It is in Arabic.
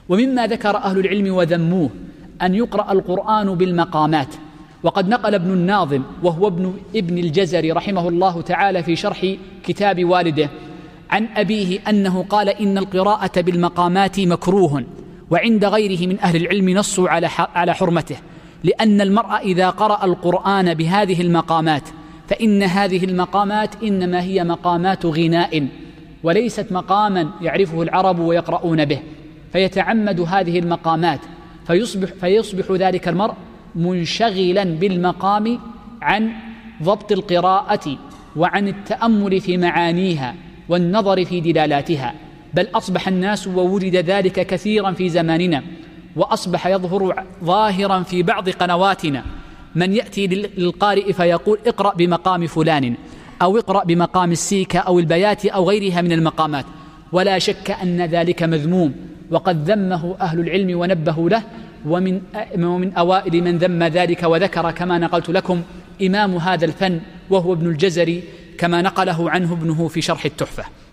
ومما ذكر أهل العلم وذموه أن يقرأ القرآن بالمقامات. وقد نقل ابن الناظم وهو ابن الجزري رحمه الله تعالى في شرح كتاب والده عن أبيه أنه قال إن القراءة بالمقامات مكروه، وعند غيره من أهل العلم نصوا على حرمته، لأن المرء إذا قرأ القرآن بهذه المقامات فإن هذه المقامات إنما هي مقامات غناء وليست مقاما يعرفه العرب ويقرؤون به، فيتعمد هذه المقامات فيصبح ذلك المرء منشغلا بالمقام عن ضبط القراءة وعن التأمل في معانيها والنظر في دلالاتها. بل أصبح الناس ووجد ذلك كثيرا في زماننا، وأصبح يظهر ظاهرا في بعض قنواتنا من يأتي للقارئ فيقول اقرأ بمقام فلان أو اقرأ بمقام السيكة أو البيات أو غيرها من المقامات، ولا شك أن ذلك مذموم، وقد ذمه أهل العلم ونبهوا له. ومن أوائل من ذم ذلك وذكر كما نقلت لكم إمام هذا الفن وهو ابن الجزري، كما نقله عنه ابنه في شرح التحفة.